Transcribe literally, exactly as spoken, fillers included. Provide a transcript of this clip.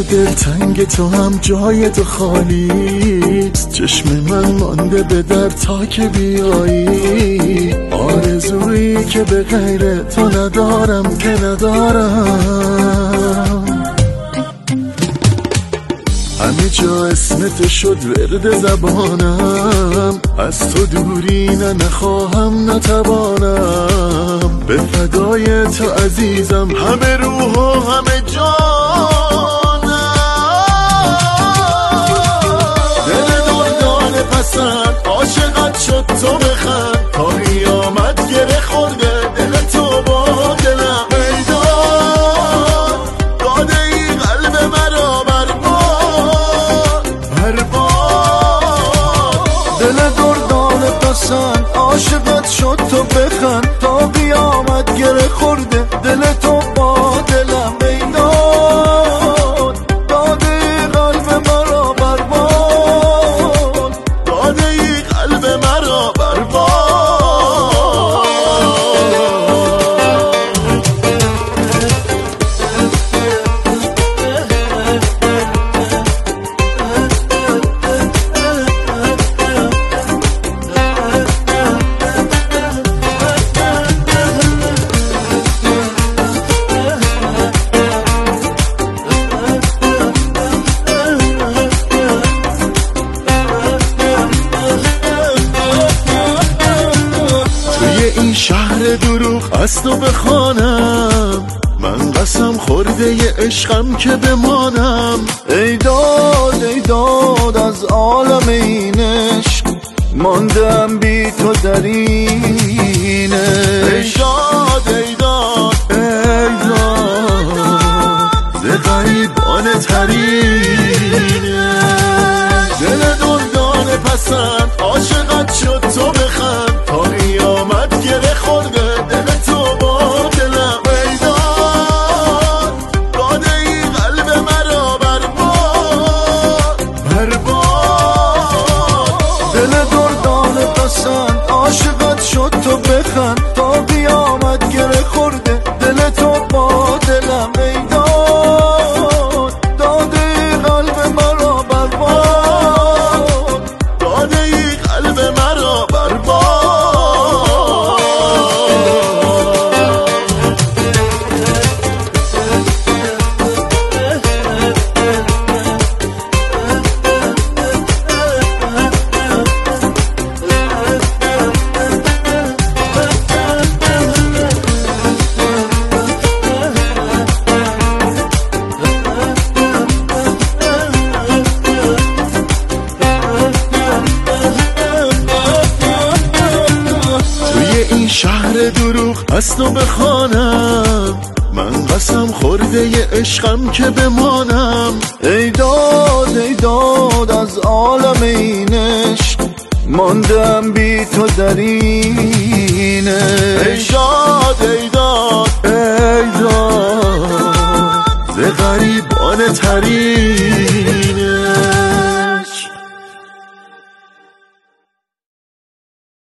دلتنگ تو هم جای تو خالی، چشم من مانده به در تا که بیایی. آرزویی که به غیر تو ندارم که ندارم. همه جا اسم تو شد ورد زبانم، از تو دوری نه نخواهم نتوانم. به فدای تو عزیزم همه روح و همه جانم. دل دردان پسند عاشقت شد تو بخند، تا قیامت گره خورده دل تو با دلم. میدان داده ای قلب مرا برباد برباد. دل دردان پسند عاشقت شد تو بخند، تا قیامت گره خورده دل تو با دلم. میدان داده ای قلب مرا برباد، داده ای قلب مرا برباد. این شهر دروغ از تو بخوانم، من قسم خورده ی عشقم که بمانم. ای داد ای داد از عالم این عشق، ماندم بی تو در این عشق. ای داد ای داد ای داد ز غریبانه ترینه. دل دردان پسند عاشقت شد تو بخند، تا قیامت گره خورده دل تو با دلم. میدان داده ای قلب مرا برباد برباد. دل دردان پسند عاشقت شد تو بخند، تا قیامت گره خورده دل تو با دلم. میدان داده ای قلب مرا برباد، داده ای قلب مرا برباد. این شهر دروغ از تو بخوانم، من قسم خورده ی عشقم که بمانم. ای داد ای داد از عالم این عشق، ماندم بی تو در این عشق. ای داد ای داد ای داد ز غریبانه ترین